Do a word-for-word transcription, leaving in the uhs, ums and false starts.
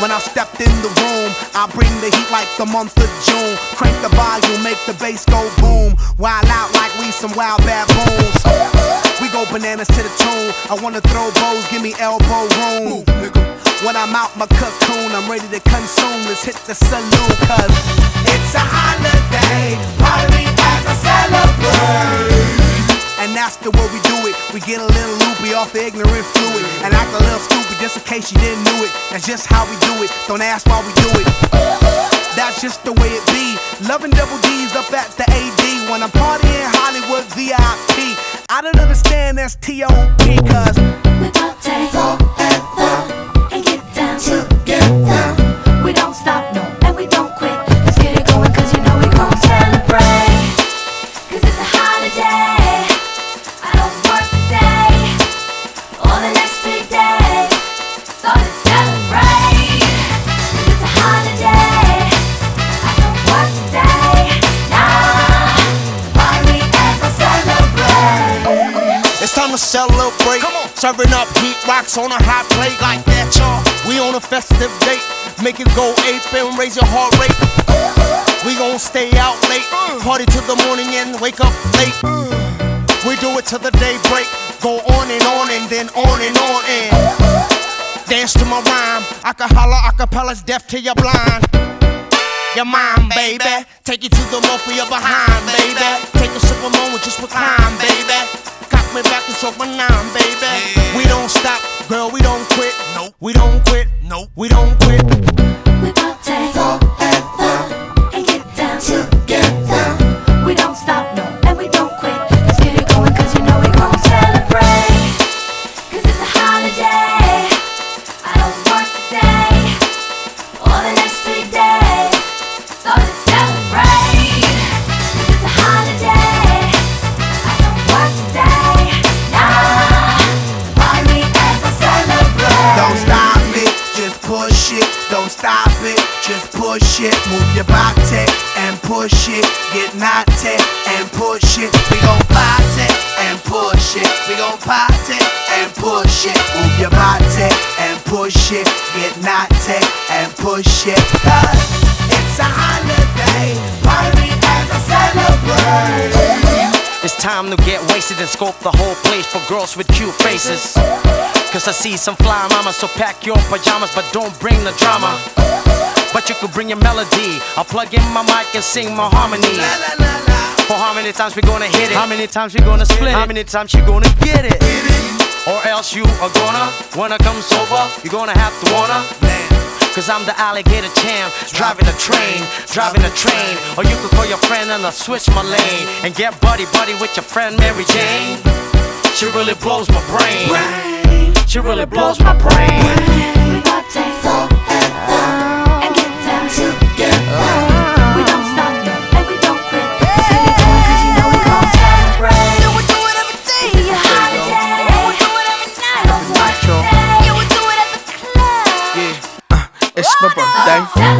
When I stepped in the room, I bring the heat like the month of June. Crank the volume, make the bass go boom. Wild out like we some wild baboons. We go bananas to the tune. I wanna throw bows, give me elbow room. When I'm out my cocoon, I'm ready to consume. Let's hit the saloon, cause it's a holiday. Party as I celebrate. And that's the way we do it. We get a little loopy off the ignorant fluid and act a little stupid just in case you didn't know it. That's just how we do it. Don't ask why we do it. That's just the way it be. Loving double D's up at the A D when I'm partying Hollywood V I P. I don't understand that's T O P cause we party forever and get down together. We don't stop, no, and we don't quit. Let's get it going cause you know we gon' celebrate. Cause it's a holiday. I don't work today or the next three days. So let's celebrate. Cause it's a holiday. I don't work today. Nah, party as I celebrate. It's time to celebrate. Come on. Serving up heat rocks on a hot plate like that, y'all. We on a festive date. Make it go ape and raise your heart rate. We gon' stay out late. Party till the morning and wake up late. We do it till the day break. Go on and on and then on and on and dance to my rhyme. Acapella, acapella's deaf till you're blind. Your mind, baby. Take you to the mo for your behind, baby. Take a sip of moment, just recline, baby. Cock me back and choke my nine, baby. Yeah. We don't stop, girl, we don't quit. Nope. We don't quit. Nope. We don't quit. We party forever and get down together. We don't stop, no, and we don't quit. Let's get it going cause you know we gon' celebrate. Cause it's a holiday. I don't work today or the next three days. So let's celebrate. Cause it's a holiday. I don't work today. Nah, party as I celebrate. don't stop it, just push it. Don't stop it, just push it. Move your body and push it. Get naughty and push it. We gon' party and push it. We gon' party and push it. Move your body and push it. Get naughty and push it. Cause it's a holiday. Party as I celebrate. It's time to get wasted and scope the whole place for girls with cute faces. Cause I see some fly mamas, so pack your pajamas, but don't bring the drama. But you could bring your melody. I'll plug in my mic and sing my harmonies. For how many times we gonna hit it? How many times we gonna split it? How many times you gonna get it? Or else you are gonna, when it comes over, you're gonna have to wanna. Cause I'm the alligator champ, driving a train, driving a train. Or you could call your friend and I'll switch my lane and get buddy buddy with your friend Mary Jane. She really blows my brain. She really blows my brain. We party forever and get down together. We don't stop, no, and we don't quit. Let's get it going cause you know we gon' celebrate. So we do it every day. It's a holiday. We do it every I night. don't work today. Yeah, we do it at the club. Yeah, uh, it's my birthday.